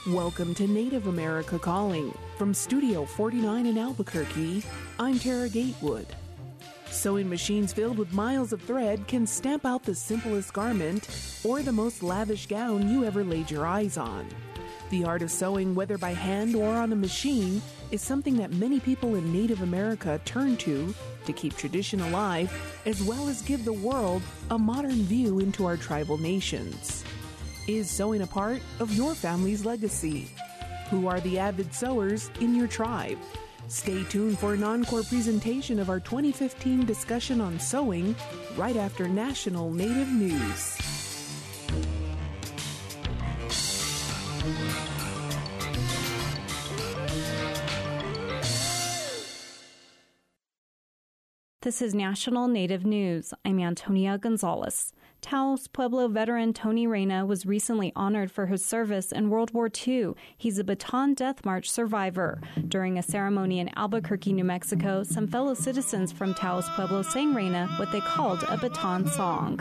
Welcome to Native America Calling. From Studio 49 in Albuquerque, I'm Tara Gatewood. Sewing machines filled with miles of thread can stamp out the simplest garment or the most lavish gown you ever laid your eyes on. The art of sewing, whether by hand or on a machine, is something that many people in Native America turn to keep tradition alive, as well as give the world a modern view into our tribal nations. Is sewing a part of your family's legacy? Who are the avid sewers in your tribe? Stay tuned for an encore presentation of our 2015 discussion on sewing right after National Native News. This is National Native News. I'm Antonia Gonzalez. Taos Pueblo veteran Tony Reyna was recently honored for his service in World War II. He's a Bataan Death March survivor. During a ceremony in Albuquerque, New Mexico, some fellow citizens from Taos Pueblo sang Reyna what they called a Bataan song.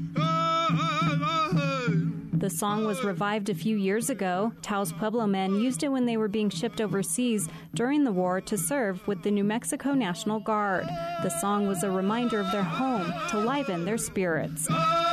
The song was revived a few years ago. Taos Pueblo men used it when they were being shipped overseas during the war to serve with the New Mexico National Guard. The song was a reminder of their home to liven their spirits.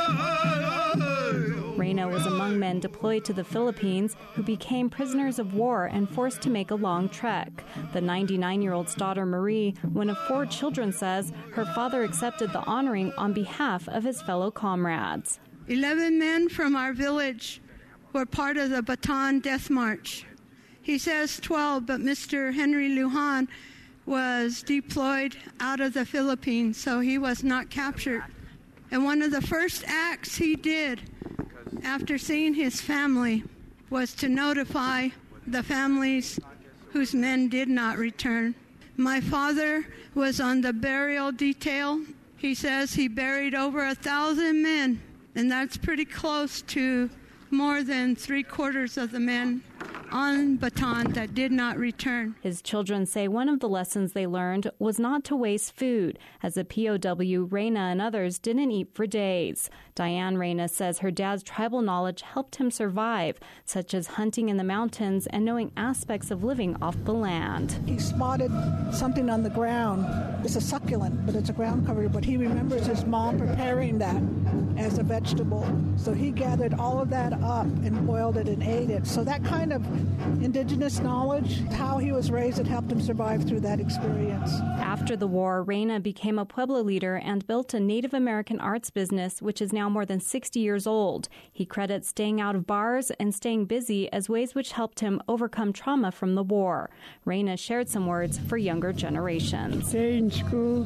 Reyna was among men deployed to the Philippines who became prisoners of war and forced to make a long trek. The 99-year-old's daughter, Marie, one of 4 children, says her father accepted the honoring on behalf of his fellow comrades. 11 men from our village were part of the Bataan Death March. He says 12, but Mr. Henry Lujan was deployed out of the Philippines, so he was not captured. And one of the first acts he did after seeing his family was to notify the families whose men did not return. My father was on the burial detail. He says he buried over 1,000 men. And that's pretty close to more than 3/4 of the men on Bataan that did not return. His children say one of the lessons they learned was not to waste food. As a POW, Reyna and others didn't eat for days. Diane Reyna says her dad's tribal knowledge helped him survive, such as hunting in the mountains and knowing aspects of living off the land. He spotted something on the ground. It's a succulent, but it's a ground cover. But he remembers his mom preparing that as a vegetable. So he gathered all of that up and boiled it and ate it. So that kind of indigenous knowledge, how he was raised, it helped him survive through that experience. After the war, Reyna became a Pueblo leader and built a Native American arts business, which is now more than 60 years old. He credits staying out of bars and staying busy as ways which helped him overcome trauma from the war. Reyna shared some words for younger generations. Stay in school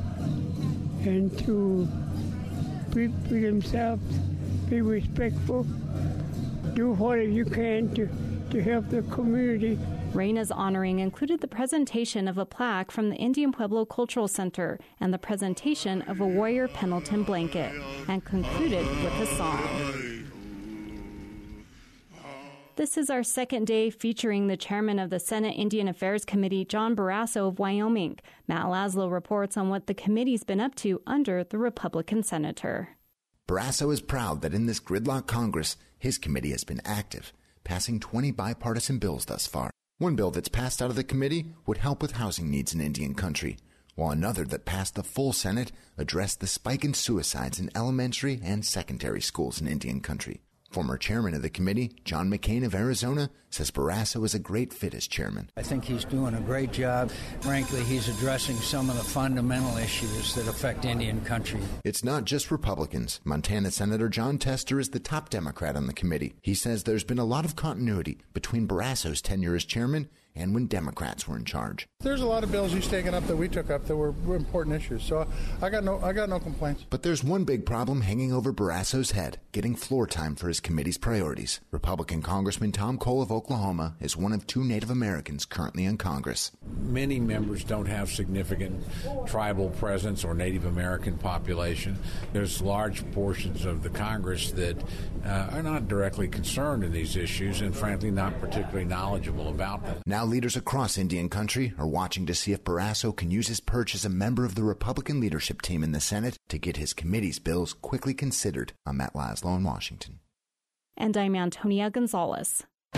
and to be themselves, be respectful, do whatever you can to help the community. Reyna's honoring included the presentation of a plaque from the Indian Pueblo Cultural Center and the presentation of a warrior Pendleton blanket, and concluded with a song. This is our second day featuring the chairman of the Senate Indian Affairs Committee, John Barrasso of Wyoming. Matt Laszlo reports on what the committee's been up to under the Republican senator. Barrasso is proud that in this gridlock Congress, his committee has been active, passing 20 bipartisan bills thus far. One bill that's passed out of the committee would help with housing needs in Indian country, while another that passed the full Senate addressed the spike in suicides in elementary and secondary schools in Indian country. Former chairman of the committee, John McCain of Arizona, says Barrasso is a great fit as chairman. I think he's doing a great job. Frankly, he's addressing some of the fundamental issues that affect Indian country. It's not just Republicans. Montana Senator John Tester is the top Democrat on the committee. He says there's been a lot of continuity between Barrasso's tenure as chairman and when Democrats were in charge. There's a lot of bills he's taken up that we took up that were important issues, so I got no complaints. But there's one big problem hanging over Barrasso's head, getting floor time for his committee's priorities. Republican Congressman Tom Cole of Oklahoma is one of 2 Native Americans currently in Congress. Many members don't have significant tribal presence or Native American population. There's large portions of the Congress that are not directly concerned in these issues and frankly not particularly knowledgeable about them. Now leaders across Indian country are watching to see if Barrasso can use his perch as a member of the Republican leadership team in the Senate to get his committee's bills quickly considered. I'm Matt Laszlo in Washington. And I'm Antonia Gonzalez.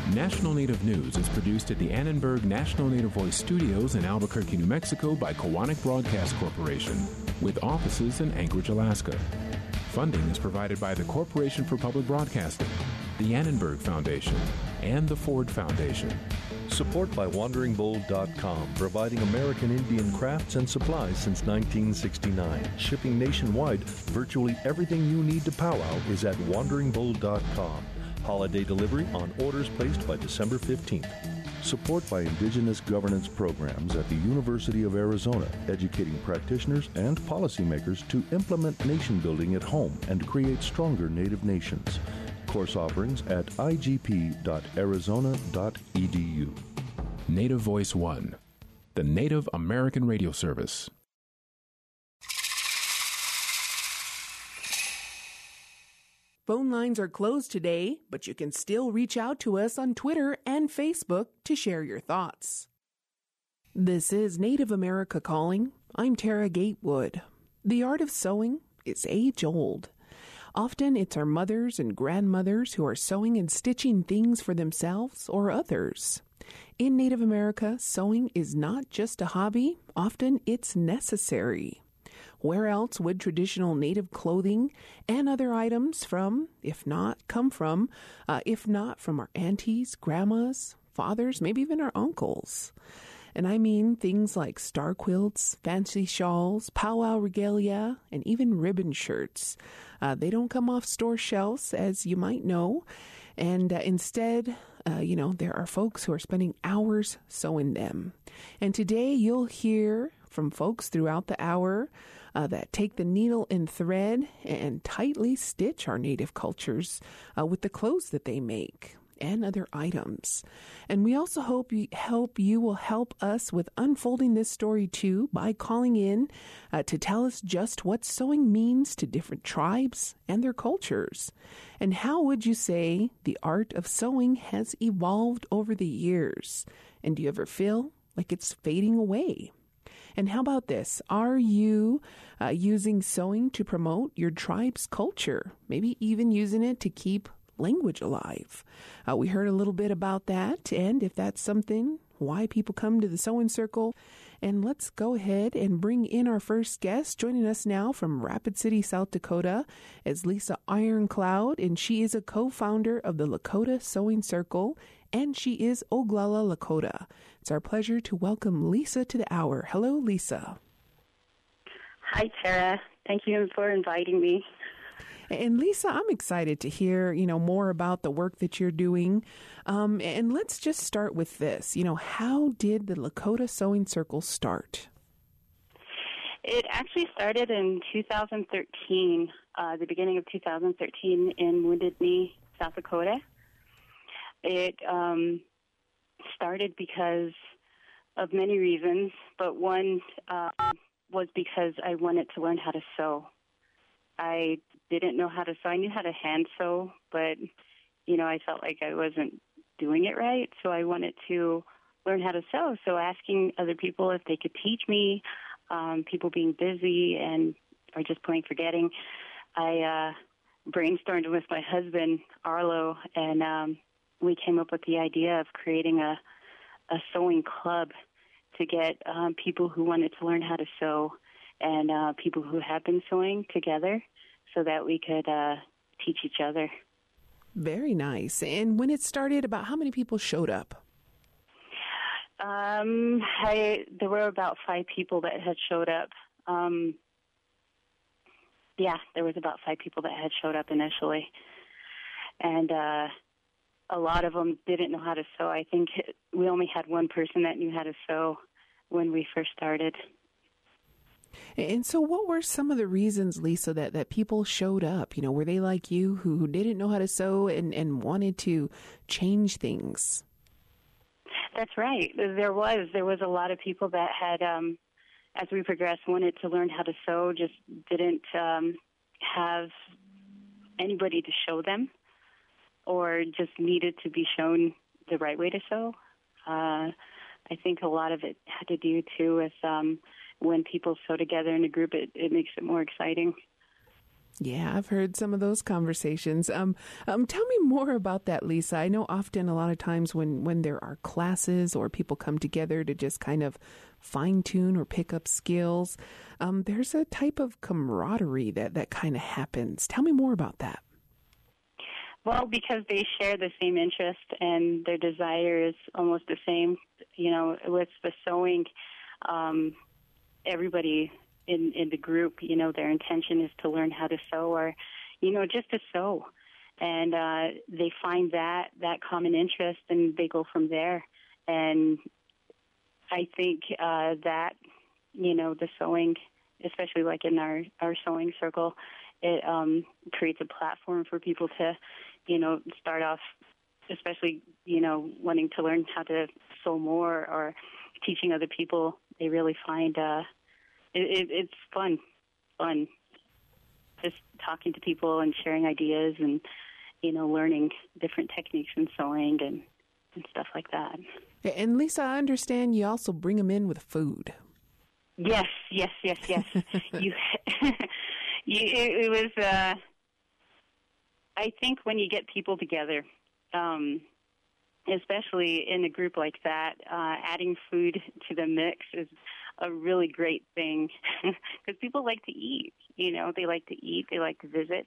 National Native News is produced at the Annenberg National Native Voice Studios in Albuquerque, New Mexico by Kowanik Broadcast Corporation, with offices in Anchorage, Alaska. Funding is provided by the Corporation for Public Broadcasting, the Annenberg Foundation, and the Ford Foundation. Support by WanderingBold.com, providing American Indian crafts and supplies since 1969. Shipping nationwide, virtually everything you need to powwow is at WanderingBold.com. Holiday delivery on orders placed by December 15th. Support by Indigenous Governance Programs at the University of Arizona, educating practitioners and policymakers to implement nation building at home and create stronger Native nations. Course offerings at igp.arizona.edu. Native Voice One, the Native American radio service. Phone lines are closed today, but you can still reach out to us on Twitter and Facebook to share your thoughts. This is Native America Calling. I'm Tara Gatewood. The art of sewing is age-old. Often it's our mothers and grandmothers who are sewing and stitching things for themselves or others. In Native America, sewing is not just a hobby. Often it's necessary. Where else would traditional Native clothing and other items come from, if not from our aunties, grandmas, fathers, maybe even our uncles? And I mean things like star quilts, fancy shawls, powwow regalia, and even ribbon shirts. They don't come off store shelves, as you might know. And instead, there are folks who are spending hours sewing them. And today you'll hear from folks throughout the hour that take the needle and thread and tightly stitch our Native cultures with the clothes that they make and other items. And we also hope you will help us with unfolding this story too by calling in to tell us just what sewing means to different tribes and their cultures. And how would you say the art of sewing has evolved over the years? And do you ever feel like it's fading away? And how about this? Are you using sewing to promote your tribe's culture? Maybe even using it to keep language alive. We heard a little bit about that, and if that's something, why people come to the Sewing Circle. And let's go ahead and bring in our first guest. Joining us now from Rapid City, South Dakota is Lisa Ironcloud, and she is a co-founder of the Lakota Sewing Circle, and she is Oglala Lakota. It's our pleasure to welcome Lisa to the hour. Hello, Lisa. Hi, Tara. Thank you for inviting me. And Lisa, I'm excited to hear, more about the work that you're doing. And let's just start with this. How did the Lakota Sewing Circle start? It actually started in 2013, the beginning of 2013 in Wounded Knee, South Dakota. It started because of many reasons, but one was because I wanted to learn how to sew. I didn't know how to sew. I knew how to hand sew, but, I felt like I wasn't doing it right, so I wanted to learn how to sew. So asking other people if they could teach me, people being busy or just plain forgetting, I brainstormed with my husband, Arlo, and we came up with the idea of creating a sewing club to get people who wanted to learn how to sew and people who have been sewing together so that we could teach each other. Very nice. And when it started, about how many people showed up? There were about 5 people that had showed up. There was about 5 people that had showed up initially. And a lot of them didn't know how to sew. I think we only had one person that knew how to sew when we first started. And so what were some of the reasons, Lisa, that people showed up? Were they like you who didn't know how to sew and wanted to change things? That's right. There was a lot of people that had, as we progressed, wanted to learn how to sew, just didn't have anybody to show them or just needed to be shown the right way to sew. I think a lot of it had to do, too, with when people sew together in a group, it makes it more exciting. Yeah, I've heard some of those conversations. Tell me more about that, Lisa. I know often a lot of times when there are classes or people come together to just kind of fine-tune or pick up skills, there's a type of camaraderie that kind of happens. Tell me more about that. Well, because they share the same interest and their desire is almost the same. With the sewing, everybody in the group, their intention is to learn how to sew or, just to sew. And they find that common interest and they go from there. And I think that, the sewing, especially like in our sewing circle, it creates a platform for people to, start off, especially, wanting to learn how to sew more or teaching other people. They really find it's fun, just talking to people and sharing ideas and, learning different techniques in sewing and stuff like that. And Lisa, I understand you also bring them in with food. Yes. It was, I think when you get people together, especially in a group like that, adding food to the mix is a really great thing because people like to eat. They like to eat, they like to visit.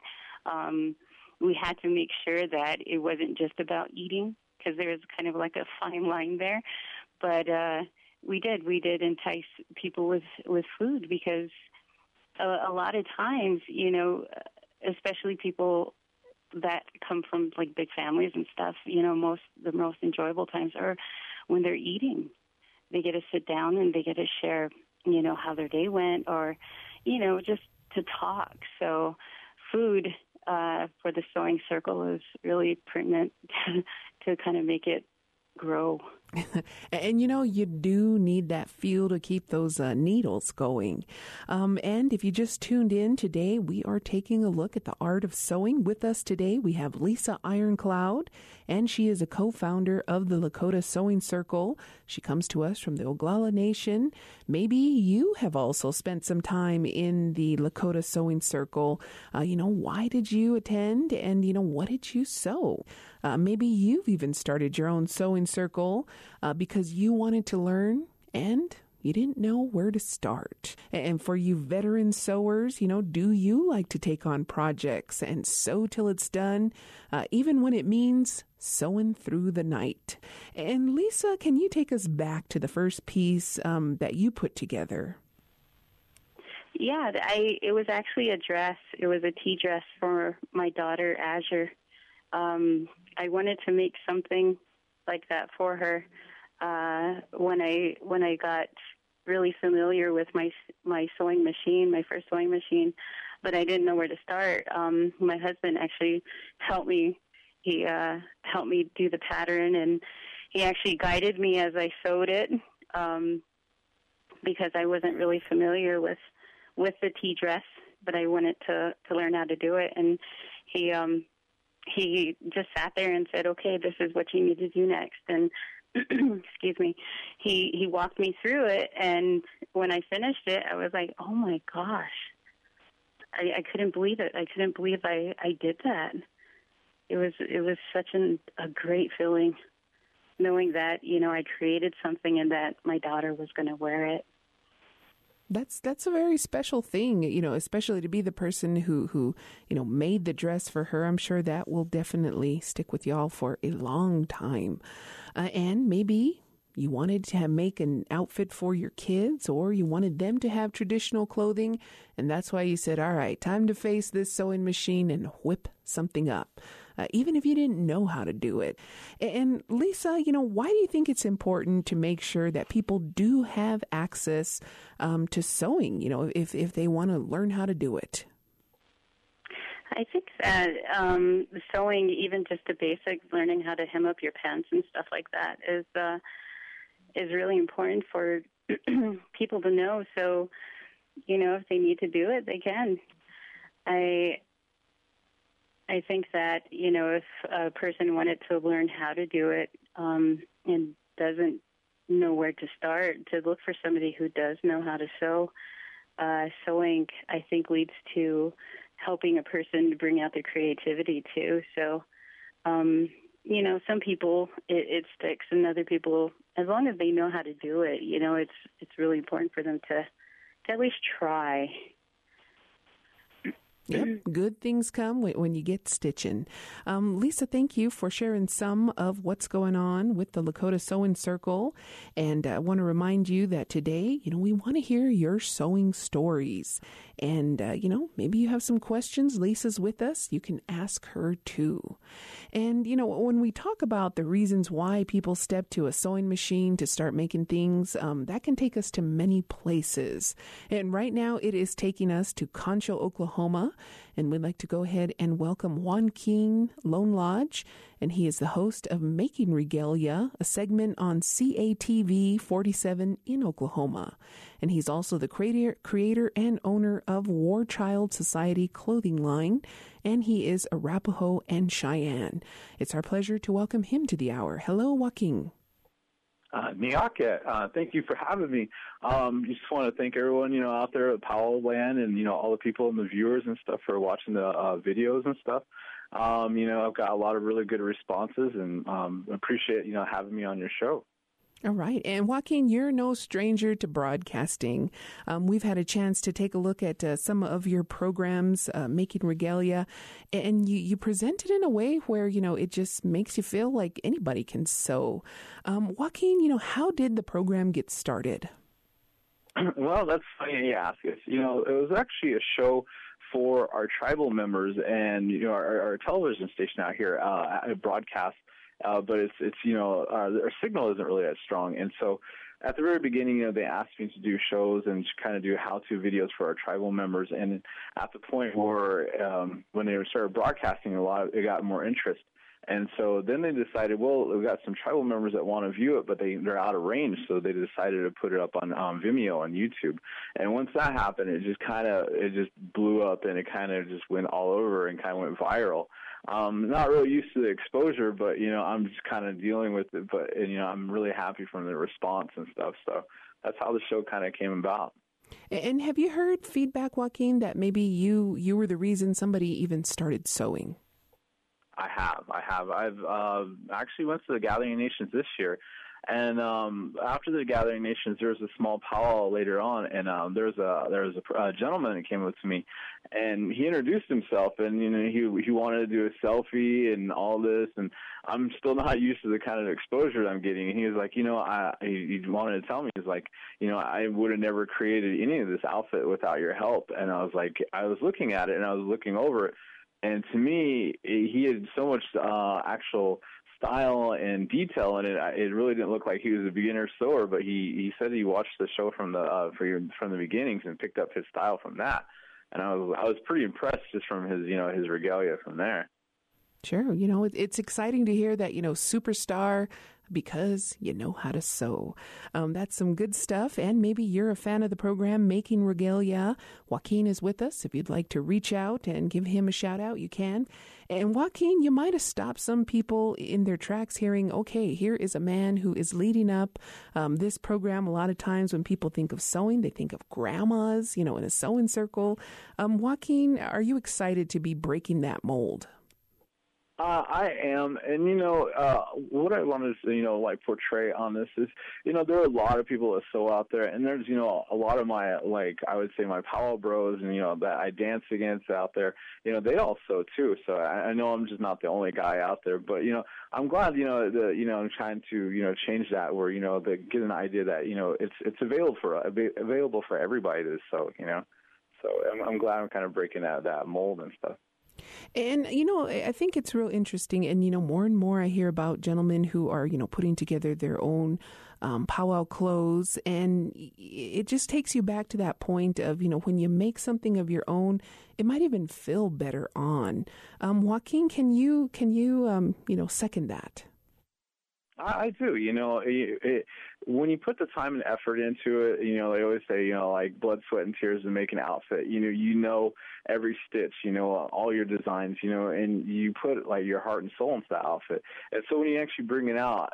We had to make sure that it wasn't just about eating because there was kind of like a fine line there. But we did entice people with food because a lot of times, especially people that come from like big families and stuff, the most enjoyable times are when they're eating. They get to sit down and they get to share, how their day went or, just to talk. So food for the sewing circle is really pertinent to kind of make it grow. And, you do need that fuel to keep those needles going. And if you just tuned in today, we are taking a look at the art of sewing. With us today, we have Lisa Ironcloud, and she is a co-founder of the Lakota Sewing Circle. She comes to us from the Oglala Nation. Maybe you have also spent some time in the Lakota Sewing Circle. Why did you attend? And, what did you sew? Maybe you've even started your own sewing circle because you wanted to learn and you didn't know where to start. And for you veteran sewers, do you like to take on projects and sew till it's done, even when it means sewing through the night? And Lisa, can you take us back to the first piece that you put together? Yeah, it was actually a dress. It was a tea dress for my daughter, Azure. I wanted to make something like that for her when I got really familiar with my sewing machine, my first sewing machine, but I didn't know where to start. My husband actually helped me. He helped me do the pattern, and he actually guided me as I sewed it because I wasn't really familiar with the tea dress, but I wanted to learn how to do it, and he just sat there and said, okay, this is what you need to do next. And excuse me, he walked me through it. And when I finished it, I was like, oh my gosh, I couldn't believe it. I couldn't believe I did that. It was such a great feeling knowing that, I created something and that my daughter was going to wear it. That's a very special thing, especially to be the person who made the dress for her. I'm sure that will definitely stick with y'all for a long time. And maybe you wanted to make an outfit for your kids, or you wanted them to have traditional clothing, and that's why you said, all right, time to face this sewing machine and whip something up. Even if you didn't know how to do it. And Lisa, why do you think it's important to make sure that people do have access to sewing, if they want to learn how to do it? I think that sewing, even just the basics, learning how to hem up your pants and stuff like that is really important for people to know. So, if they need to do it, they can. I think that, if a person wanted to learn how to do it and doesn't know where to start, to look for somebody who does know how to sew. Sewing, I think, leads to helping a person to bring out their creativity too. So, some people it sticks, and other people, as long as they know how to do it, it's really important for them to at least try. Yep, good things come when you get stitching. Lisa, thank you for sharing some of what's going on with the Lakota Sewing Circle. And I want to remind you that today, we want to hear your sewing stories. And, maybe you have some questions. Lisa's with us. You can ask her too. And, when we talk about the reasons why people step to a sewing machine to start making things, that can take us to many places. And right now it is taking us to Concho, Oklahoma. And we'd like to go ahead and welcome Joaquin Lone Lodge. And he is the host of Making Regalia, a segment on CATV 47 in Oklahoma. And he's also the creator and owner of War Child Society clothing line. And he is Arapaho and Cheyenne. It's our pleasure to welcome him to the hour. Hello, Joaquin. Niaka, thank you for having me. Just want to thank everyone, out there at Powell Land and, all the people and the viewers and stuff for watching the videos and stuff. I've got a lot of really good responses and appreciate, having me on your show. All right. And Joaquin, you're no stranger to broadcasting. We've had a chance to take a look at some of your programs, Making Regalia, and you present it in a way where, it just makes you feel like anybody can sew. Joaquin, how did the program get started? Well, that's funny you ask us. It was actually a show for our tribal members and, our television station out here, broadcast. But it's our signal isn't really as strong. And so at the very beginning, they asked me to do shows and kind of do how-to videos for our tribal members. And at the point where when they started broadcasting it got more interest. And so then they decided, well, we've got some tribal members that want to view it, but they're out of range. So they decided to put it up on Vimeo on YouTube. And once that happened, it just blew up and it kind of just went all over and kind of went viral. Not really used to the exposure, but, I'm just kind of dealing with it. But, I'm really happy from the response and stuff. So that's how the show kind of came about. And have you heard feedback, Joaquin, that maybe you were the reason somebody even started sewing? I have. I've actually went to the Gathering of Nations this year. And after the Gathering Nations, there was a small powwow later on, and there was a gentleman that came up to me, and he introduced himself, and he wanted to do a selfie and all this, and I'm still not used to the kind of exposure that I'm getting. And he was like, he wanted to tell me, he's like, I would have never created any of this outfit without your help. And I was like, I was looking at it and I was looking over it, and to me, he had so much actual style and detail in it. It really didn't look like he was a beginner sewer, but he said he watched the show from the beginnings and picked up his style from that. And I was pretty impressed just from his his regalia from there. Sure, it's exciting to hear that superstar because you know how to sew. That's some good stuff. And maybe you're a fan of the program Making Regalia. Joaquin is with us. If you'd like to reach out and give him a shout out, you can. And Joaquin, you might have stopped some people in their tracks hearing, okay, here is a man who is leading up this program. A lot of times when people think of sewing, they think of grandmas, in a sewing circle. Joaquin, are you excited to be breaking that mold? I am, and what I want to portray on this is, there are a lot of people that sew out there, and there's a lot of my I would say my powwow bros and that I dance against out there, they all sew too. So I know I'm just not the only guy out there, but I'm glad I'm trying to change that where get an idea that it's available for everybody to sew. So I'm glad I'm kind of breaking out that mold and stuff. And, I think it's real interesting. And, more and more I hear about gentlemen who are, putting together their own powwow clothes. And it just takes you back to that point of, when you make something of your own, it might even feel better on. Joaquin, can you second that? I do. when you put the time and effort into it, they always say, like blood, sweat, and tears to make an outfit. You know every stitch, all your designs, and you put like your heart and soul into that outfit. And so when you actually bring it out,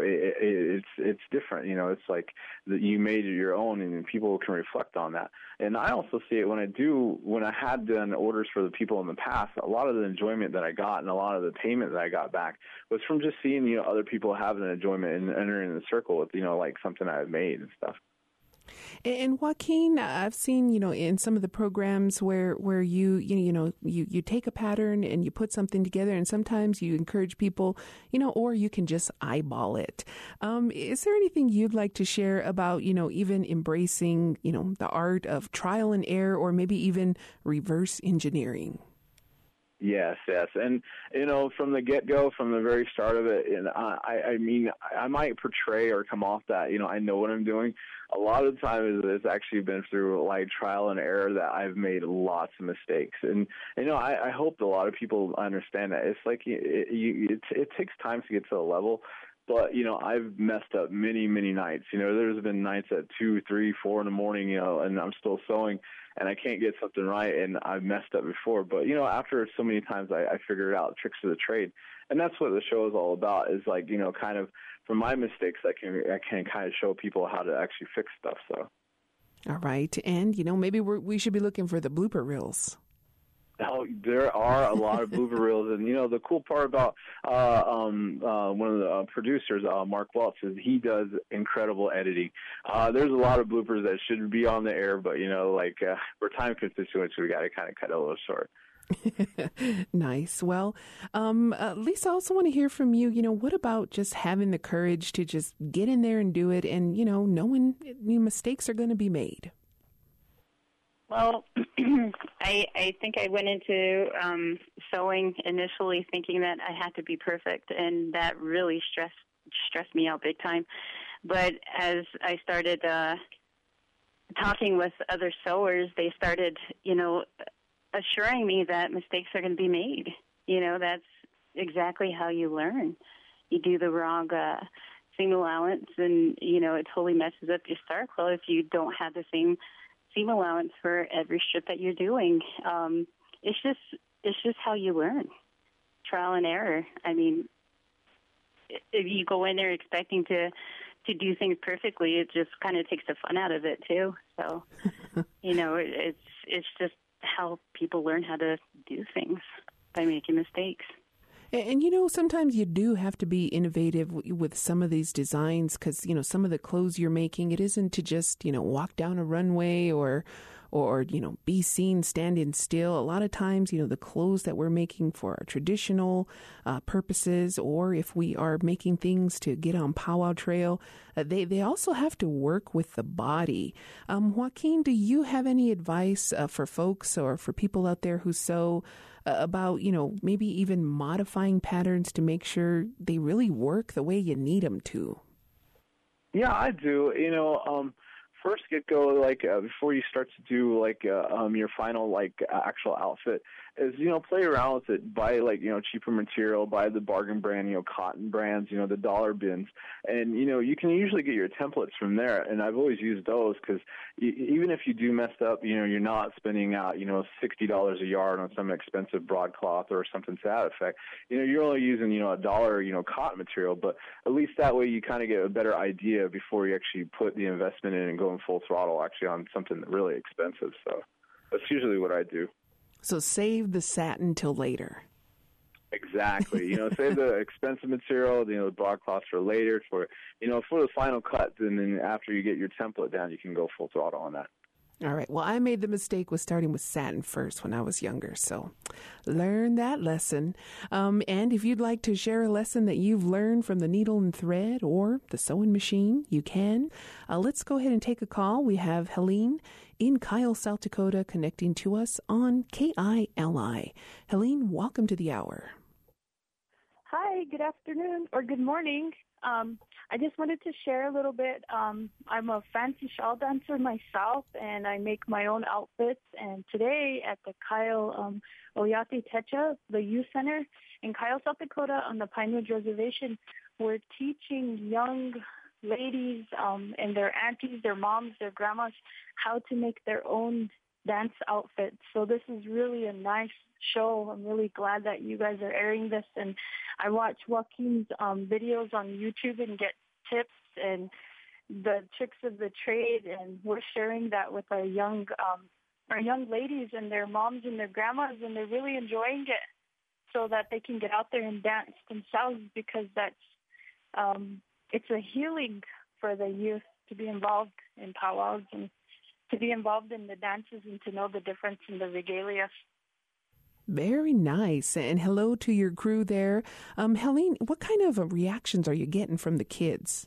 it's different. It's like that you made it your own, and people can reflect on that. And I also see it when I had done orders for the people in the past. A lot of the enjoyment that I got and a lot of the payment that I got back was from just seeing other people having enjoyment and entering the circle with like something I had made and stuff. And Joaquin, I've seen, in some of the programs where you take a pattern and you put something together, and sometimes you encourage people, or you can just eyeball it. Is there anything you'd like to share about, even embracing, the art of trial and error, or maybe even reverse engineering? Yes. And, from the get-go, from the very start of it, and I might portray or come off that, I know what I'm doing. A lot of the time it's actually been through like trial and error that I've made lots of mistakes. And, I hope a lot of people understand that. It's like it takes time to get to the level. But, I've messed up many, many nights. There's been nights at 2, 3, 4 in the morning, and I'm still sewing, and I can't get something right, and I've messed up before. But, after so many times, I figured out tricks of the trade. And that's what the show is all about, is like, kind of from my mistakes, I can kind of show people how to actually fix stuff. So. All right. And, maybe we should be looking for the blooper reels. Now, there are a lot of blooper reels, and the cool part about one of the producers, Mark Welch, is he does incredible editing. There's a lot of bloopers that should be on the air, but we're time constituents, so we got to kind of cut it a little short. Nice. Well, Lisa, I also want to hear from you. What about just having the courage to just get in there and do it, and knowing mistakes are going to be made? Well, I think I went into sewing initially thinking that I had to be perfect, and that really stressed me out big time. But as I started talking with other sewers, they started, assuring me that mistakes are going to be made. That's exactly how you learn. You do the wrong seam allowance, and, it totally messes up your star quilt if you don't have the same seam allowance for every strip that you're doing. It's just how you learn. Trial and error. I mean, if you go in there expecting to do things perfectly, it just kind of takes the fun out of it too. So, it's just how people learn how to do things by making mistakes. And, sometimes you do have to be innovative with some of these designs because, some of the clothes you're making, it isn't to just, walk down a runway or be seen standing still. A lot of times, the clothes that we're making for our traditional purposes, or if we are making things to get on Powwow Trail, they also have to work with the body. Joaquin, do you have any advice for folks or for people out there who sew about, maybe even modifying patterns to make sure they really work the way you need them to? Yeah, I do. First get-go, before you start to do, your final, actual outfit, is, play around with it. Buy, cheaper material, buy the bargain brand, cotton brands, the dollar bins. And, you can usually get your templates from there. And I've always used those because even if you do mess up, you're not spending out, $60 a yard on some expensive broadcloth or something to that effect. You're only using, $1, cotton material. But at least that way you kind of get a better idea before you actually put the investment in and go in full throttle actually on something really expensive. So that's usually what I do. So save the satin till later. Exactly. Save the expensive material, the broadcloth for later, for the final cut. And then after you get your template down, you can go full throttle on that. All right. Well, I made the mistake with starting with satin first when I was younger. So learn that lesson. And if you'd like to share a lesson that you've learned from the needle and thread or the sewing machine, you can. Let's go ahead and take a call. We have Helene in Kyle, South Dakota, connecting to us on KILI. Helene, welcome to the hour. Hi, good afternoon or good morning. I just wanted to share a little bit. I'm a fancy shawl dancer myself, and I make my own outfits. And today at the Kyle Oyate Techa, the youth center in Kyle, South Dakota on the Pine Ridge Reservation, we're teaching young ladies and their aunties, their moms, their grandmas, how to make their own dance outfits. So this is really a nice show. I'm really glad that you guys are airing this. And I watch Joaquin's videos on YouTube and get tips and the tricks of the trade, and we're sharing that with our young ladies and their moms and their grandmas, and they're really enjoying it so that they can get out there and dance themselves, because that's it's a healing for the youth to be involved in powwows and to be involved in the dances and to know the difference in the regalia. Very nice. And hello to your crew there. Helene, what kind of reactions are you getting from the kids?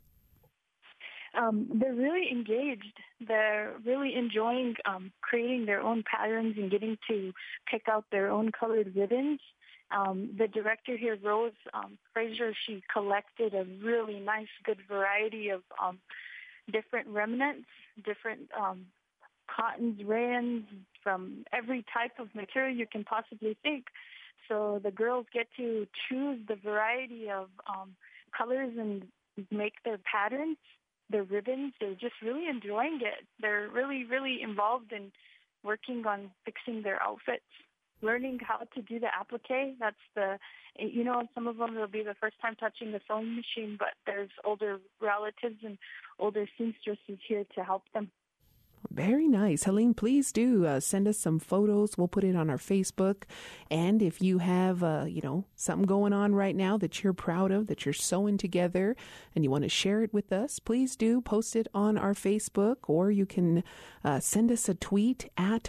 They're really engaged. They're really enjoying creating their own patterns and getting to pick out their own colored ribbons. The director here, Rose Fraser, she collected a really nice, good variety of different remnants, different cottons, rayons, from every type of material you can possibly think. So the girls get to choose the variety of colors and make their patterns, their ribbons. They're just really enjoying it. They're really, really involved in working on fixing their outfits, learning how to do the applique. That's some of them will be the first time touching the sewing machine, but there's older relatives and older seamstresses here to help them. Very nice. Helene, please do send us some photos. We'll put it on our Facebook. And if you have, something going on right now that you're proud of, that you're sewing together, and you want to share it with us, please do post it on our Facebook, or you can send us a tweet at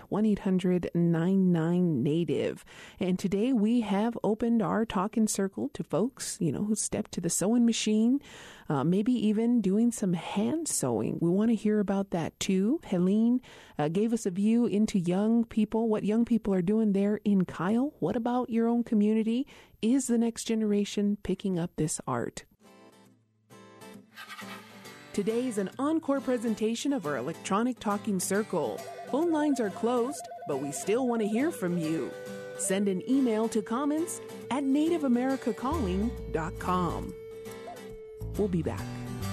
1-800-99-NATIVE. And today we have opened our talking circle to folks, who step to the sewing machine, maybe even doing some hand sewing. We want to hear about that too. Helene gave us a view into young people, what young people are doing there in Kyle. What about your own community? Is the next generation picking up this art? Today is an encore presentation of our electronic talking circle. Phone lines are closed, but we still want to hear from you. Send an email to comments at nativeamericacalling.com. We'll be back.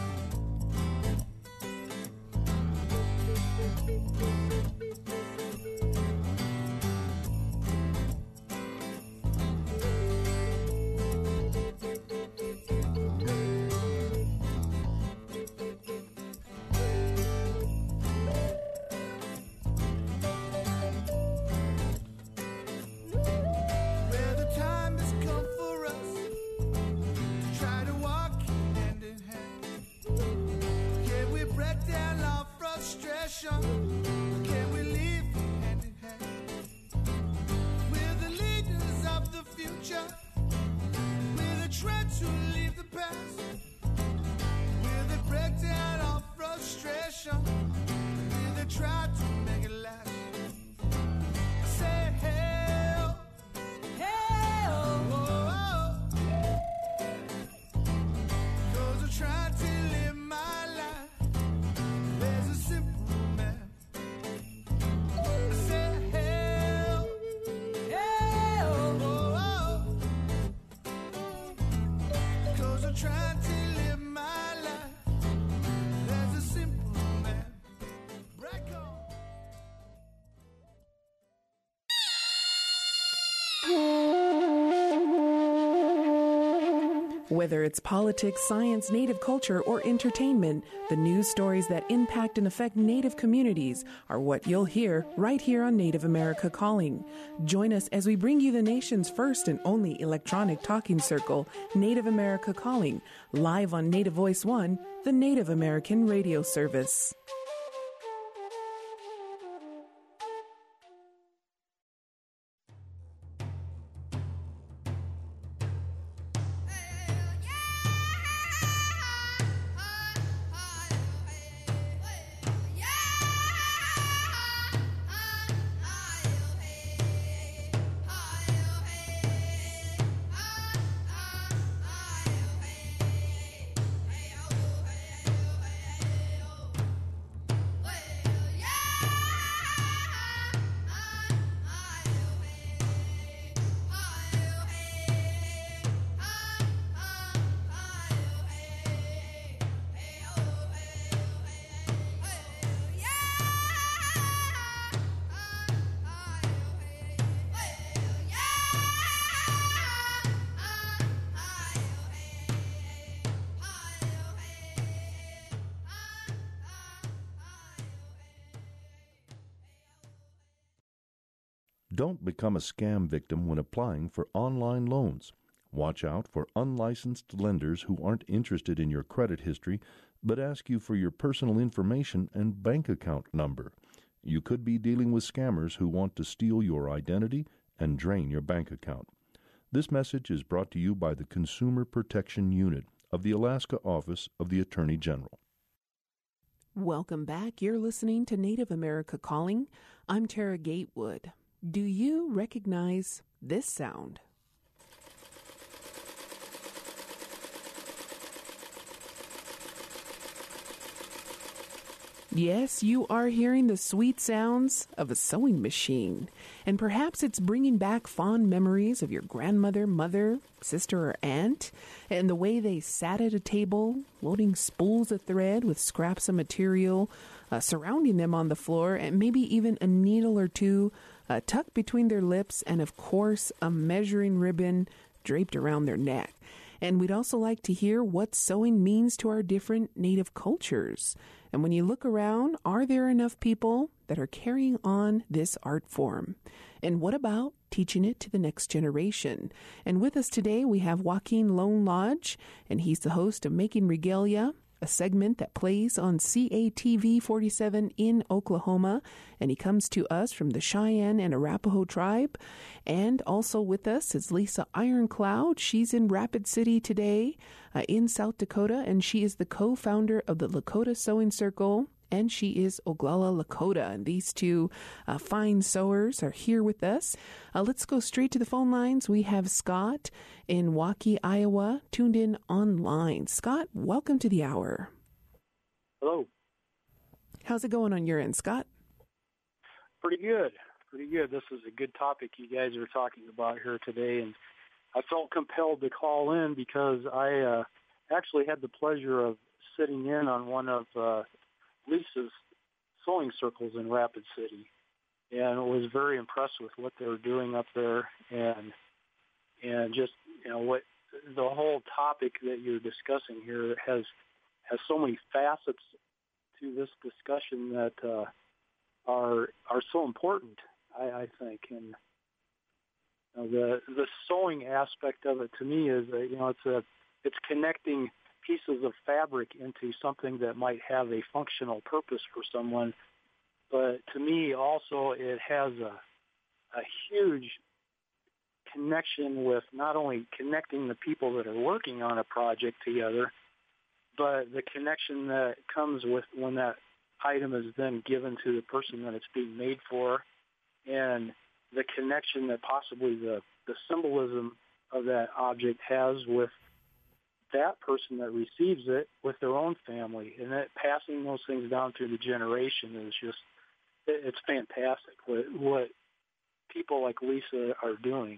Can we live hand in hand? We're the leaders of the future. We're the tread to leave the past. We're the breakdown of frustration. We're the try to make it last. Say hell, hell, oh, oh. 'Cause I'm trying to live my life. There's a simple trying to live my life. There's a simple man. Break on. Whether it's politics, science, Native culture, or entertainment, the news stories that impact and affect Native communities are what you'll hear right here on Native America Calling. Join us as we bring you the nation's first and only electronic talking circle, Native America Calling, live on Native Voice One, the Native American radio service. Don't become a scam victim when applying for online loans. Watch out for unlicensed lenders who aren't interested in your credit history but ask you for your personal information and bank account number. You could be dealing with scammers who want to steal your identity and drain your bank account. This message is brought to you by the Consumer Protection Unit of the Alaska Office of the Attorney General. Welcome back. You're listening to Native America Calling. I'm Tara Gatewood. Do you recognize this sound? Yes, you are hearing the sweet sounds of a sewing machine. And perhaps it's bringing back fond memories of your grandmother, mother, sister, or aunt, and the way they sat at a table, loading spools of thread with scraps of material, surrounding them on the floor, and maybe even a needle or two tucked between their lips, and of course, a measuring ribbon draped around their neck. And we'd also like to hear what sewing means to our different Native cultures. And when you look around, are there enough people that are carrying on this art form? And what about teaching it to the next generation? And with us today, we have Joaquin Lone Lodge, and he's the host of Making Regalia, a segment that plays on CATV 47 in Oklahoma, and he comes to us from the Cheyenne and Arapaho tribe. And also with us is Lisa Ironcloud. She's in Rapid City today in South Dakota, and she is the co-founder of the Lakota Sewing Circle, and she is Oglala Lakota. And these two fine sewers are here with us. Let's go straight to the phone lines. We have Scott in Waukee, Iowa, tuned in online. Scott, welcome to the hour. Hello. How's it going on your end, Scott? Pretty good. This is a good topic you guys are talking about here today, and I felt compelled to call in because I actually had the pleasure of sitting in on one of Lisa's sewing circles in Rapid City, and was very impressed with what they were doing up there, and just what the whole topic that you're discussing here has so many facets to this discussion that are so important, I think. And the sewing aspect of it to me is it's connecting pieces of fabric into something that might have a functional purpose for someone. But to me also it has a huge connection with not only connecting the people that are working on a project together, but the connection that comes with when that item is then given to the person that it's being made for, and the connection that possibly the symbolism of that object has with that person that receives it with their own family, and that passing those things down through the generation is just, it's fantastic what people like Lisa are doing.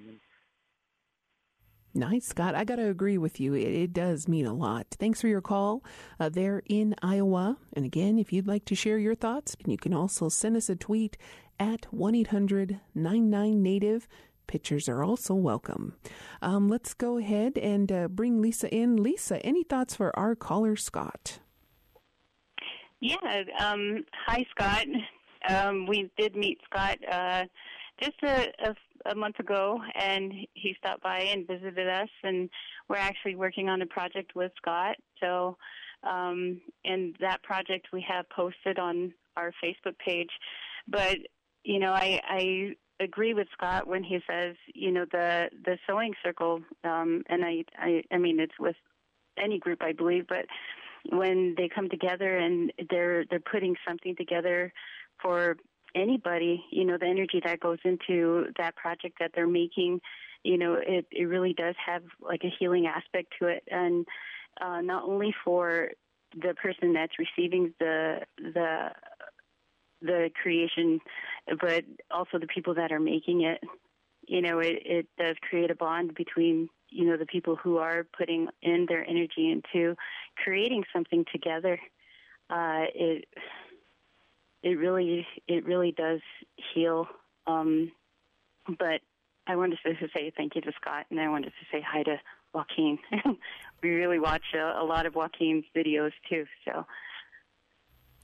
Nice, Scott. I got to agree with you. It does mean a lot. Thanks for your call there in Iowa. And again, if you'd like to share your thoughts, you can also send us a tweet at 1-800-99-NATIVE. Pictures are also welcome. Let's go ahead and bring Lisa in. Lisa, any thoughts for our caller, Scott? Yeah. Hi, Scott. We did meet Scott just a month ago, and he stopped by and visited us, and we're actually working on a project with Scott. So, and that project we have posted on our Facebook page. But, I agree with Scott when he says, the sewing circle, and I mean, it's with any group, I believe, but when they come together and they're putting something together for anybody, the energy that goes into that project that they're making, it really does have like a healing aspect to it. And not only for the person that's receiving the creation, but also the people that are making it. It does create a bond between, the people who are putting in their energy into creating something together. It really does heal. But I wanted to say thank you to Scott, and I wanted to say hi to Joaquin. We really watch a lot of Joaquin's videos too. So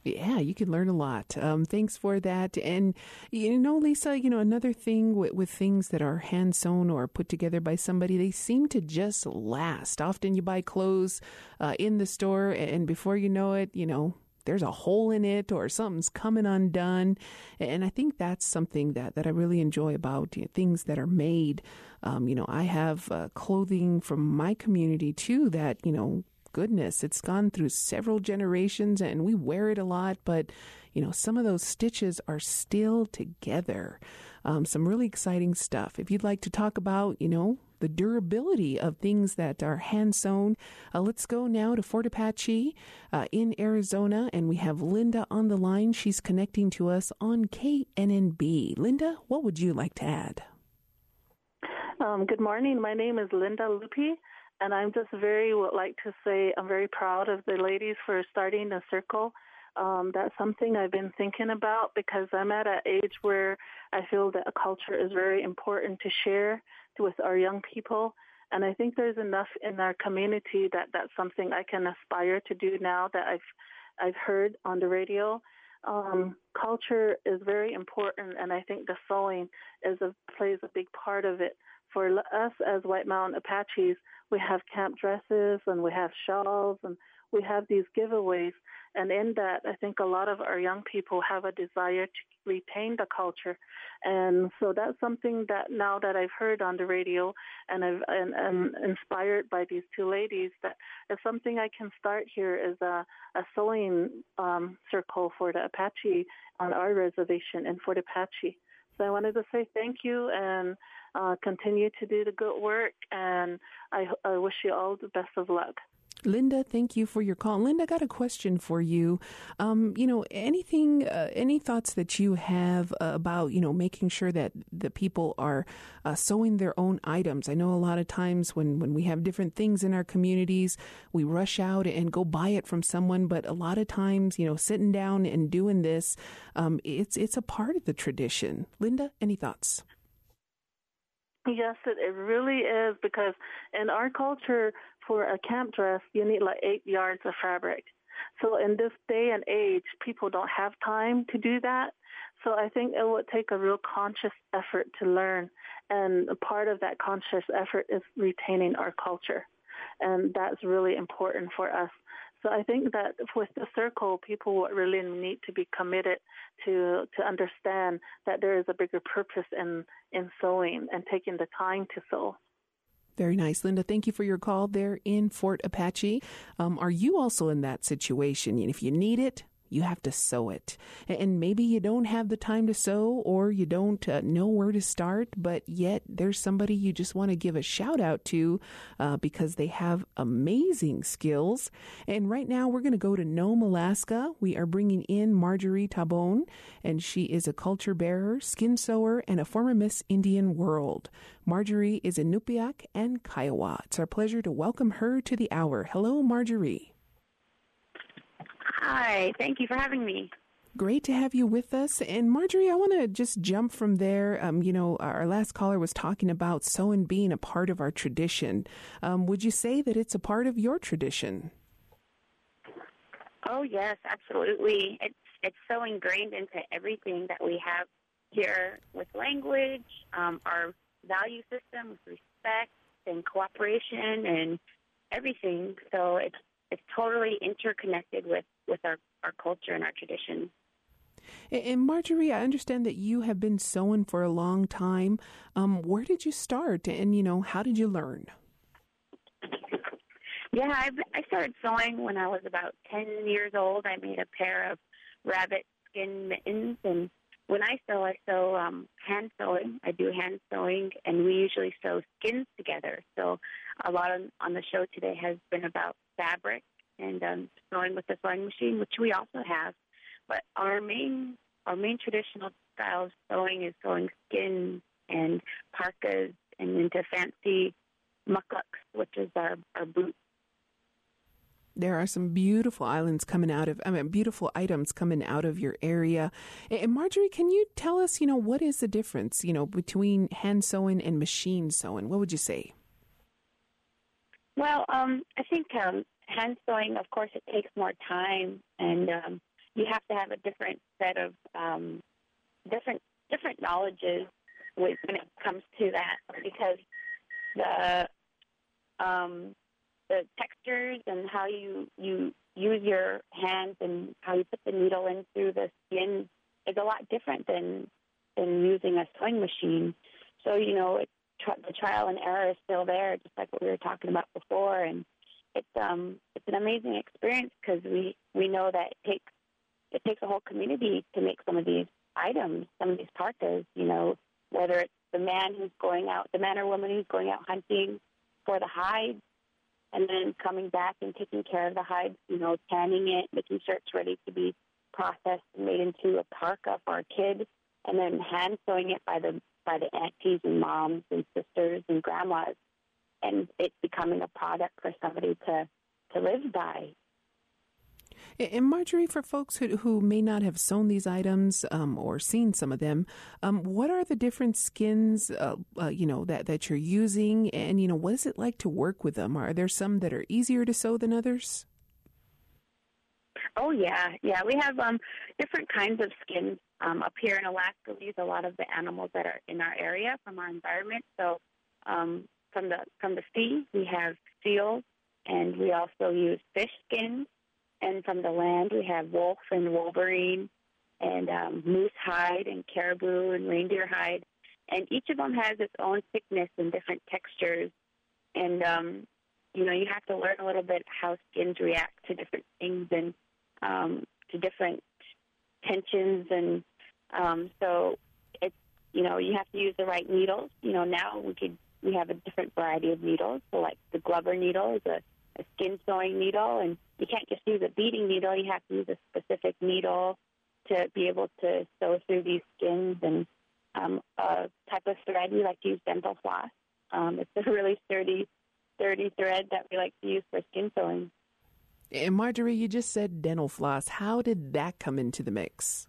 Yeah, you can learn a lot. Thanks for that. And, Lisa, another thing with things that are hand-sewn or put together by somebody, they seem to just last. Often you buy clothes in the store, and before you know it, there's a hole in it or something's coming undone. And I think that's something that I really enjoy about things that are made. I have clothing from my community, too, that, goodness, it's gone through several generations and we wear it a lot, but some of those stitches are still together. Some really exciting stuff. If you'd like to talk about, the durability of things that are hand sewn, let's go now to Fort Apache in Arizona, and we have Linda on the line. She's connecting to us on KNNB. Linda, what would you like to add? Good morning. My name is Linda Lupi. And I'm just I'm very proud of the ladies for starting a circle. That's something I've been thinking about because I'm at an age where I feel that a culture is very important to share with our young people. And I think there's enough in our community that that's something I can aspire to do now that I've heard on the radio. Culture is very important, and I think the sewing plays a big part of it. For us as White Mountain Apaches, we have camp dresses and we have shawls and we have these giveaways. And in that, I think a lot of our young people have a desire to retain the culture. And so that's something that now that I've heard on the radio and I'm inspired by these two ladies, that is something I can start here is a sewing circle for the Apache on our reservation in Fort Apache. So I wanted to say thank you and continue to do the good work, and I wish you all the best of luck. Linda, thank you for your call. Linda, I got a question for you. Any thoughts that you have about, making sure that the people are sewing their own items? I know a lot of times when we have different things in our communities, we rush out and go buy it from someone. But a lot of times, sitting down and doing this, it's a part of the tradition. Linda, any thoughts? Yes, it really is, because in our culture, for a camp dress, you need like 8 yards of fabric. So in this day and age, people don't have time to do that. So I think it would take a real conscious effort to learn. And a part of that conscious effort is retaining our culture. And that's really important for us. So I think that with the circle, people would really need to be committed to understand that there is a bigger purpose in sewing and taking the time to sew. Very nice. Linda, thank you for your call there in Fort Apache. Are you also in that situation? If you need it, you have to sew it. And maybe you don't have the time to sew, or you don't know where to start, but yet there's somebody you just want to give a shout out to because they have amazing skills. And right now we're going to go to Nome, Alaska. We are bringing in Marjorie Tabone, and she is a culture bearer, skin sewer, and a former Miss Indian World. Marjorie is Inupiaq and Kiowa. It's our pleasure to welcome her to the hour. Hello, Marjorie. Hi, thank you for having me. Great to have you with us. And Marjorie, I want to just jump from there. Our last caller was talking about sewing being a part of our tradition. Would you say that it's a part of your tradition? Oh, yes, absolutely. It's so ingrained into everything that we have here with language, our value system, with respect and cooperation and everything. So it's totally interconnected with our culture and our tradition. And Marjorie, I understand that you have been sewing for a long time. Where did you start, and how did you learn? Yeah, I started sewing when I was about 10 years old. I made a pair of rabbit skin mittens, and when I sew hand sewing. I do hand sewing, and we usually sew skins together. So a lot on the show today has been about fabric and sewing with the sewing machine, which we also have. But our main traditional style of sewing is sewing skins and parkas and into fancy mucklucks, which is our boots. There are some beautiful beautiful items coming out of your area. And Marjorie, can you tell us, what is the difference, between hand sewing and machine sewing? What would you say? Well, I think hand sewing, of course, it takes more time, and you have to have a different set of different knowledges when it comes to that, because the textures and how you use your hands and how you put the needle in through the skin is a lot different than using a sewing machine. So, the trial and error is still there, just like what we were talking about before. And it's an amazing experience because we know that it takes a whole community to make some of these items, some of these parkas, whether it's the man or woman who's going out hunting for the hide and then coming back and taking care of the hide, tanning it, making sure it's ready to be processed and made into a parka for a kid, and then hand sewing it by the aunties and moms and sisters and grandmas, and it becoming a product for somebody to live by. And Marjorie, for folks who may not have sewn these items or seen some of them, what are the different skins, that you're using, and what is it like to work with them? Are there some that are easier to sew than others? Oh yeah. We have different kinds of skins up here in Alaska. We use a lot of the animals that are in our area from our environment. So from the sea, we have seals, and we also use fish skins. And from the land, we have wolf and wolverine and moose hide and caribou and reindeer hide. And each of them has its own thickness and different textures. And, you have to learn a little bit how skins react to different things and to different tensions. And so it's, you have to use the right needles. Now we have a different variety of needles. So like the Glover needle is a skin sewing needle, and you can't just use a beading needle. You have to use a specific needle to be able to sew through these skins. And a type of thread, we like to use dental floss. It's a really sturdy thread that we like to use for skin sewing. And Marjorie, you just said dental floss. How did that come into the mix?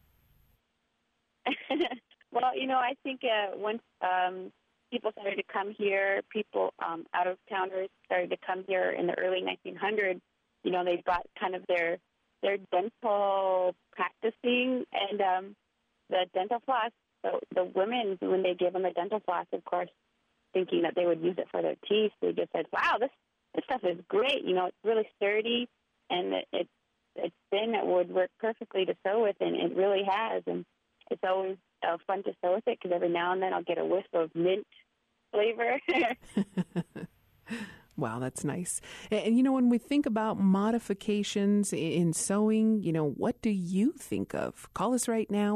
Well, I think once people started to come here, people out-of-towners started to come here in the early 1900s, they brought kind of their dental practicing and the dental floss. So the women, when they gave them the dental floss, of course, thinking that they would use it for their teeth, they just said, wow, this stuff is great. It's really sturdy, and it's thin. It would work perfectly to sew with, and it really has. And it's always fun to sew with it because every now and then I'll get a whiff of mint flavor. Wow, that's nice. And, when we think about modifications in sewing, what do you think of? Call us right now,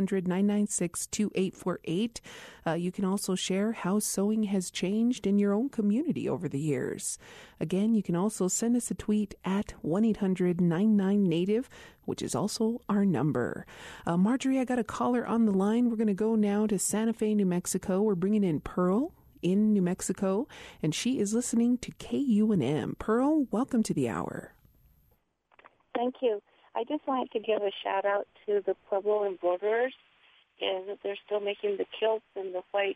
1-800-996-2848. You can also share how sewing has changed in your own community over the years. Again, you can also send us a tweet at 1-800-99-NATIVE, which is also our number. Marjorie, I got a caller on the line. We're going to go now to Santa Fe, New Mexico. We're bringing in Pearl in New Mexico, and she is listening to KUNM. Pearl, welcome to the hour. Thank you. I just wanted to give a shout out to the Pueblo embroiderers, and they're still making the kilts and the white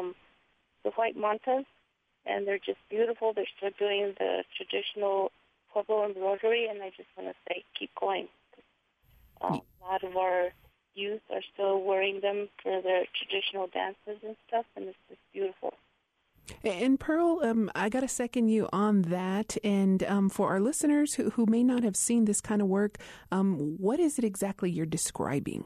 mantas, and they're just beautiful. They're still doing the traditional Pueblo embroidery, and I just want to say keep going. A lot of our youth are still wearing them for their traditional dances and stuff, and it's just beautiful. And Pearl, I got to second you on that. And for our listeners who may not have seen this kind of work, what is it exactly you're describing?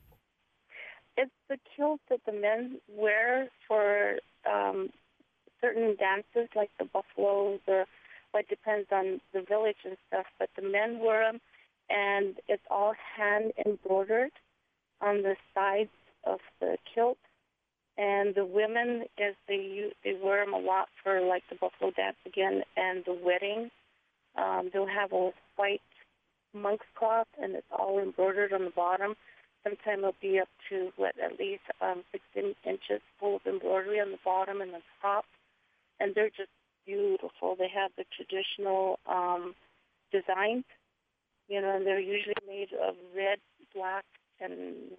It's the kilt that the men wear for certain dances, like the buffaloes, or it depends on the village and stuff. But the men wear them, and it's all hand embroidered on the sides of the kilt. And the women, they wear them a lot for like the buffalo dance again and the wedding. They'll have a white monk's cloth, and it's all embroidered on the bottom. Sometimes it'll be up to at least 16 inches full of embroidery on the bottom and the top. And they're just beautiful. They have the traditional designs, and they're usually made of red, black, and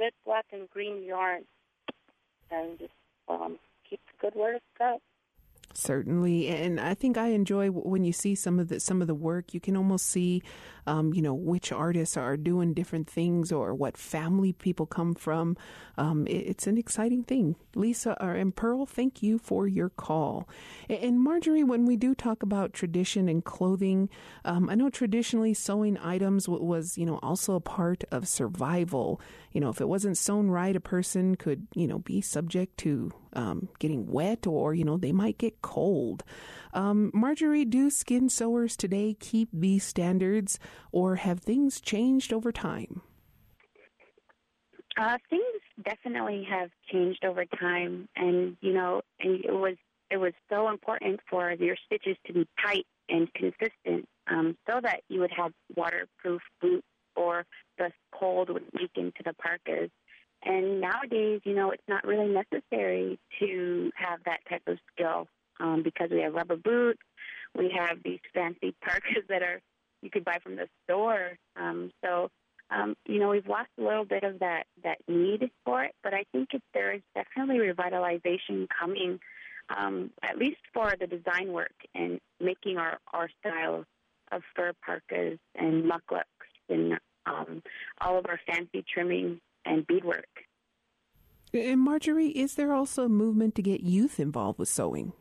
green yarn. And just keep the good word up. Certainly, and I think I enjoy when you see some of the work. You can almost see, which artists are doing different things or what family people come from. It's an exciting thing. Lisa and Pearl, thank you for your call. And Marjorie, when we do talk about tradition and clothing, I know traditionally sewing items was also a part of survival. If it wasn't sewn right, a person could be subject to getting wet, or they might get cold. Marjorie, do skin sewers today keep these standards, or have things changed over time? Things definitely have changed over time, and and it was so important for your stitches to be tight and consistent, so that you would have waterproof boots, or the cold would leak into the parkas. And nowadays, it's not really necessary to have that type of skill, because we have rubber boots, we have these fancy parkas that you could buy from the store. We've lost a little bit of that need for it, but I think there is definitely revitalization coming, at least for the design work and making our style of fur parkas and mucklucks and all of our fancy trimming and beadwork. And Marjorie, is there also a movement to get youth involved with sewing?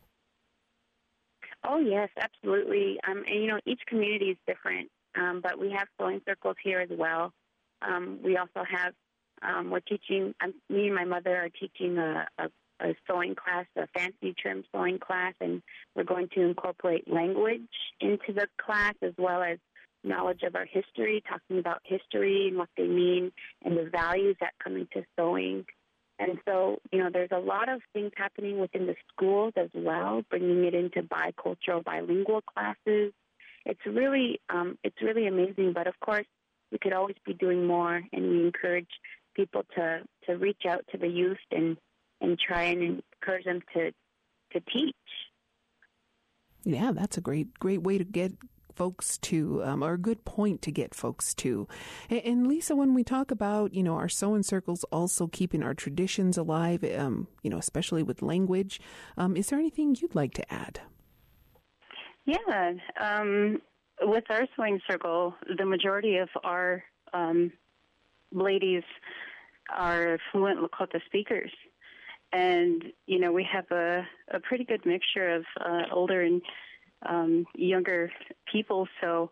Oh, yes, absolutely. And, each community is different, but we have sewing circles here as well. We also have, we're teaching, me and my mother are teaching a sewing class, a fancy trim sewing class, and we're going to incorporate language into the class as well as knowledge of our history, talking about history and what they mean and the values that come into sewing. And so, there's a lot of things happening within the schools as well, bringing it into bicultural, bilingual classes. It's really amazing. But of course, we could always be doing more, and we encourage people to reach out to the youth and try and encourage them to teach. Yeah, that's a great way to get folks to, or a good point to get folks to. And Lisa, when we talk about, our sewing circles also keeping our traditions alive, especially with language, is there anything you'd like to add? Yeah. With our sewing circle, the majority of our ladies are fluent Lakota speakers. And, we have a pretty good mixture of older and younger people. So,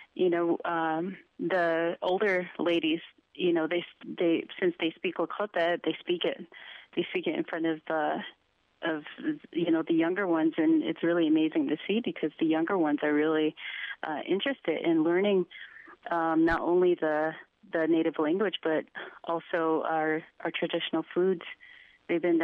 the older ladies, they since they speak Lakota, they speak it in front of the younger ones, and it's really amazing to see because the younger ones are really interested in learning not only the native language but also our traditional foods. They've been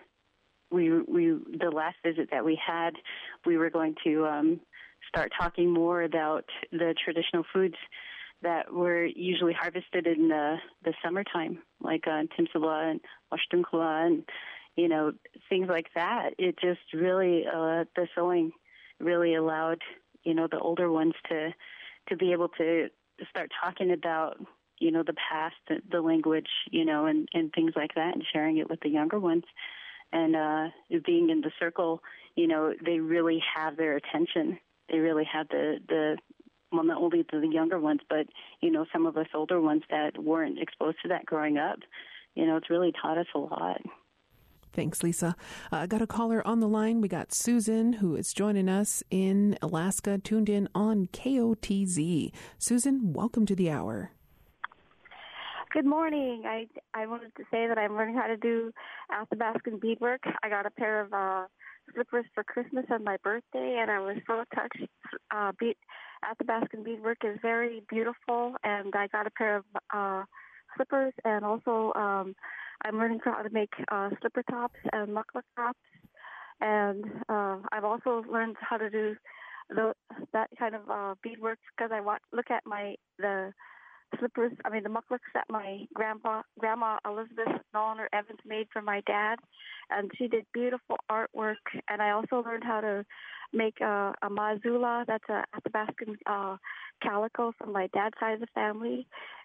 the last visit that we had, we were going to start talking more about the traditional foods that were usually harvested in the summertime, like timsala and washtunkla and, things like that. It just really, the sewing really allowed, the older ones to be able to start talking about, the past, the language, and things like that, and sharing it with the younger ones. And being in the circle, they really have their attention. They really have well, not only the younger ones, but, some of us older ones that weren't exposed to that growing up. It's really taught us a lot. Thanks, Lisa. I got a caller on the line. We got Susan, who is joining us in Alaska, tuned in on KOTZ. Susan, welcome to the hour. Good morning. I wanted to say that I'm learning how to do Athabascan beadwork. I got a pair of slippers for Christmas on my birthday, and I was so touched. Athabascan beadwork is very beautiful, and I got a pair of slippers, and also I'm learning how to make slipper tops and muckluck tops, and I've also learned how to do that kind of beadwork because I look at the slippers, the mucklucks that my grandma Elizabeth Nolliner Evans made for my dad, and she did beautiful artwork. And I also learned how to make a mazula, that's a Athabascan calico from my dad's side of the family.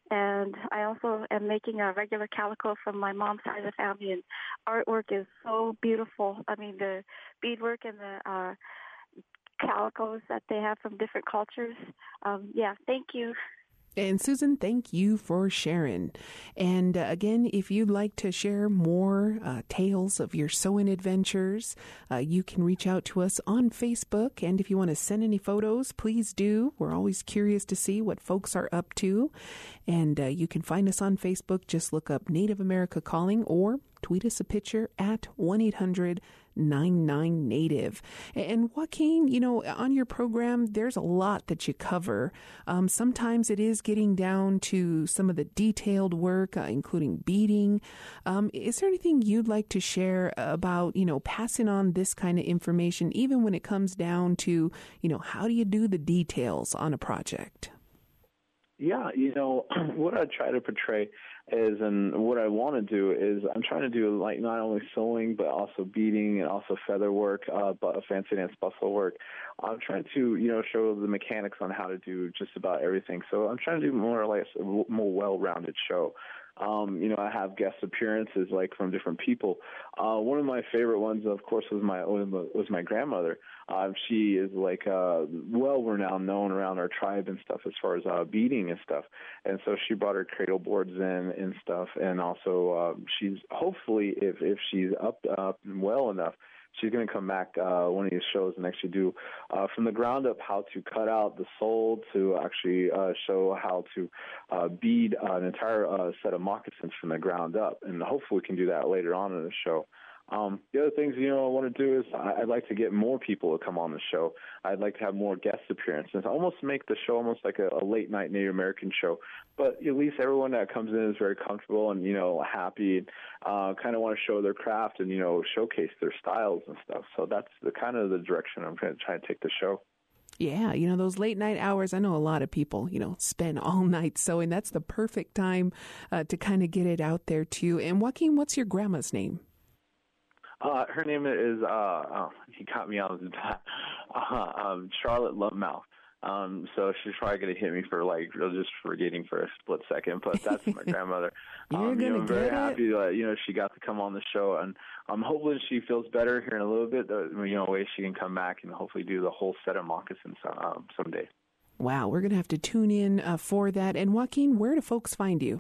And I also am making a regular calico from my mom's side of the family, and artwork is so beautiful. I mean, the beadwork and the calicos that they have from different cultures. Thank you. And Susan, thank you for sharing. And again, if you'd like to share more tales of your sewing adventures, you can reach out to us on Facebook. And if you want to send any photos, please do. We're always curious to see what folks are up to. And you can find us on Facebook. Just look up Native America Calling or tweet us a picture at 1-800-99-NATIVE. And Joaquin, on your program, there's a lot that you cover. Sometimes it is getting down to some of the detailed work, including beading. Is there anything you'd like to share about, passing on this kind of information, even when it comes down to, how do you do the details on a project? Yeah, what I try to portray is, and what I want to do is, I'm trying to do like not only sewing but also beading and also feather work, but fancy dance bustle work. I'm trying to show the mechanics on how to do just about everything. So I'm trying to do more or less a more well-rounded show. I have guest appearances like from different people. One of my favorite ones, of course, was my grandmother. She is like well-renowned, known around our tribe and stuff as far as beading and stuff. And so she brought her cradle boards in and stuff. And also she's hopefully, if she's up and well enough, she's going to come back one of these shows and actually do from the ground up how to cut out the sole to actually show how to bead an entire set of moccasins from the ground up. And hopefully we can do that later on in the show. The other things, I want to do is I'd like to get more people to come on the show. I'd like to have more guest appearances, almost make the show almost like a late-night Native American show. But at least everyone that comes in is very comfortable and, happy and kind of want to show their craft and, showcase their styles and stuff. So that's the kind of the direction I'm going to try to take the show. Yeah, those late night hours, I know a lot of people, spend all night sewing. That's the perfect time to kind of get it out there, too. And Joaquin, what's your grandma's name? Her name is, he caught me on Charlotte Lovemouth. So she's probably going to hit me for just forgetting for a split second, but that's my grandmother. I'm very happy that, she got to come on the show, and I'm hoping she feels better here in a little bit, way she can come back and hopefully do the whole set of moccasins someday. Wow, we're going to have to tune in for that. And Joaquin, where do folks find you?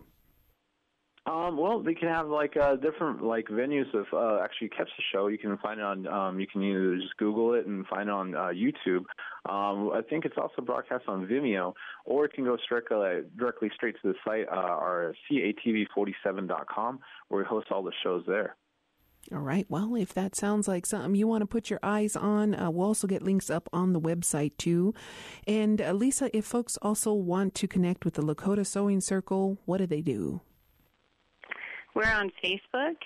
Well, they can have different venues of actually catch the show. You can find it on. You can either just Google it and find it on YouTube. I think it's also broadcast on Vimeo, or it can go directly straight to the site, our catv47.com, where we host all the shows there. All right. Well, if that sounds like something you want to put your eyes on, we'll also get links up on the website, too. And Lisa, if folks also want to connect with the Lakota Sewing Circle, what do they do? We're on Facebook.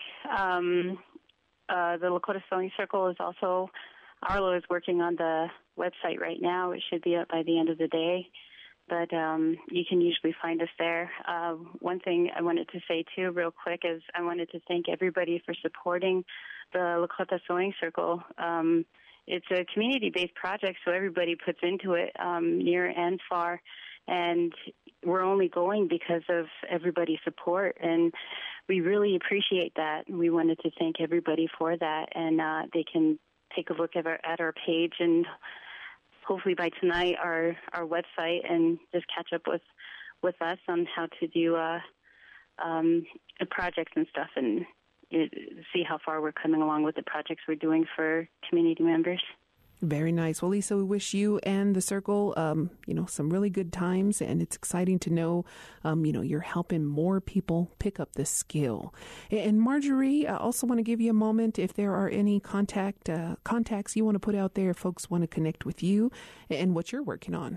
The Lakota Sewing Circle is also, Arlo is working on the website right now. It should be up by the end of the day. But you can usually find us there. One thing I wanted to say, too, real quick, is I wanted to thank everybody for supporting the Lakota Sewing Circle. It's a community-based project, so everybody puts into it, near and far. And we're only going because of everybody's support, and we really appreciate that. We wanted to thank everybody for that, and they can take a look at our page and hopefully by tonight our website, and just catch up with us on how to do projects and stuff, and see how far we're coming along with the projects we're doing for community members. Very nice. Well, Lisa, we wish you and the Circle, some really good times, and it's exciting to know, you're helping more people pick up this skill. And Marjorie, I also want to give you a moment if there are any contacts you want to put out there if folks want to connect with you and what you're working on.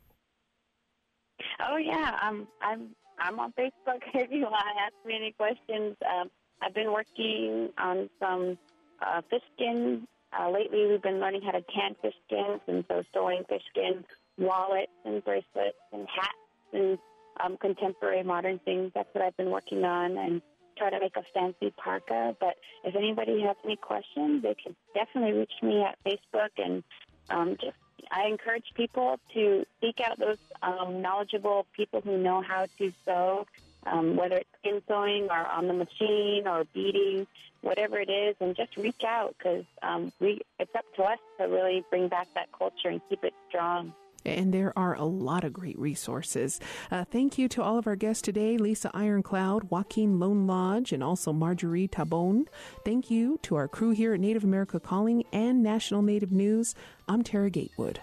Oh yeah, I'm on Facebook. If you want to ask me any questions, I've been working on some fish skin. Lately, we've been learning how to tan fish skins, and so sewing fish skin wallets and bracelets and hats and contemporary modern things. That's what I've been working on, and try to make a fancy parka. But if anybody has any questions, they can definitely reach me at Facebook and just I encourage people to seek out those knowledgeable people who know how to sew, whether it's skin sewing or on the machine or beading, whatever it is, and just reach out because it's up to us to really bring back that culture and keep it strong. And there are a lot of great resources. Thank you to all of our guests today, Lisa Ironcloud, Joaquin Lone Lodge, and also Marjorie Tabone. Thank you to our crew here at Native America Calling and National Native News. I'm Tara Gatewood.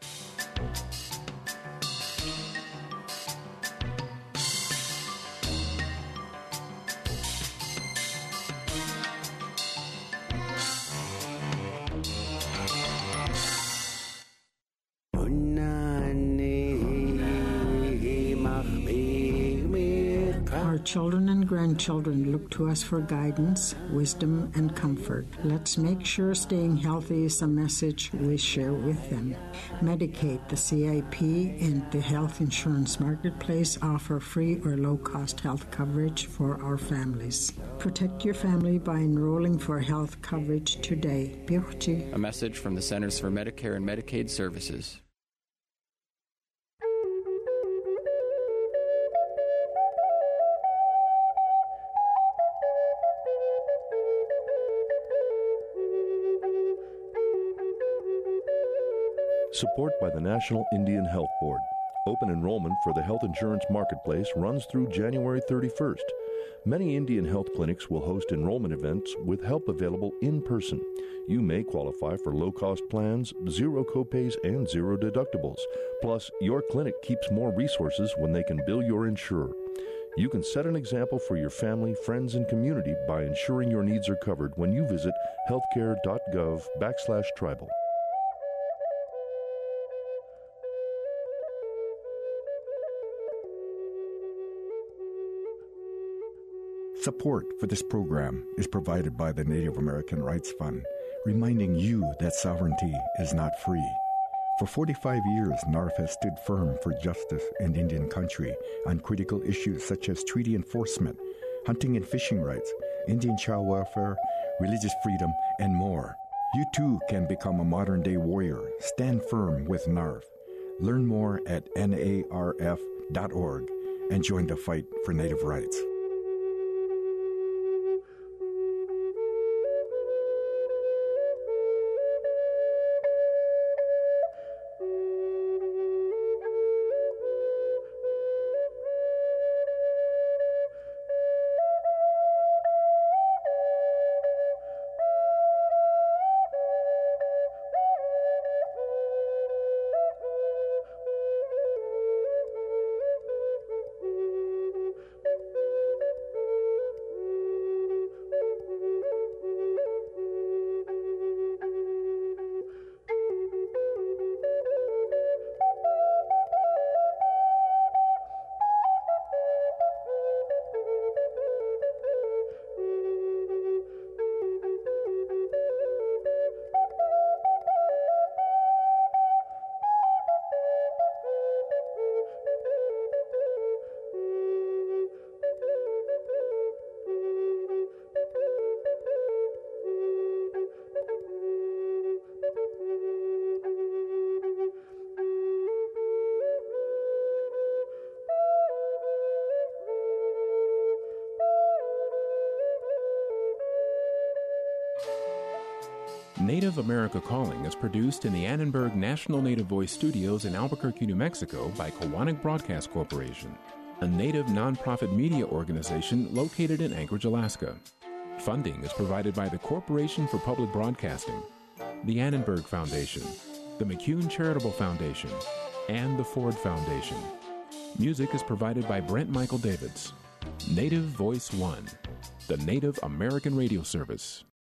Our children and grandchildren look to us for guidance, wisdom, and comfort. Let's make sure staying healthy is a message we share with them. Medicaid, the CIP, and the Health Insurance Marketplace offer free or low-cost health coverage for our families. Protect your family by enrolling for health coverage today. Birchi. A message from the Centers for Medicare and Medicaid Services. Support by the National Indian Health Board. Open enrollment for the Health Insurance Marketplace runs through January 31st. Many Indian health clinics will host enrollment events with help available in person. You may qualify for low-cost plans, zero copays, and zero deductibles. Plus, your clinic keeps more resources when they can bill your insurer. You can set an example for your family, friends, and community by ensuring your needs are covered when you visit healthcare.gov/tribal. Support for this program is provided by the Native American Rights Fund, reminding you that sovereignty is not free. For 45 years, NARF has stood firm for justice in Indian country on critical issues such as treaty enforcement, hunting and fishing rights, Indian child welfare, religious freedom, and more. You too can become a modern-day warrior. Stand firm with NARF. Learn more at narf.org and join the fight for Native rights. Native America Calling is produced in the Annenberg National Native Voice Studios in Albuquerque, New Mexico by Kowanik Broadcast Corporation, a Native nonprofit media organization located in Anchorage, Alaska. Funding is provided by the Corporation for Public Broadcasting, the Annenberg Foundation, the McCune Charitable Foundation, and the Ford Foundation. Music is provided by Brent Michael Davids. Native Voice One, the Native American Radio Service.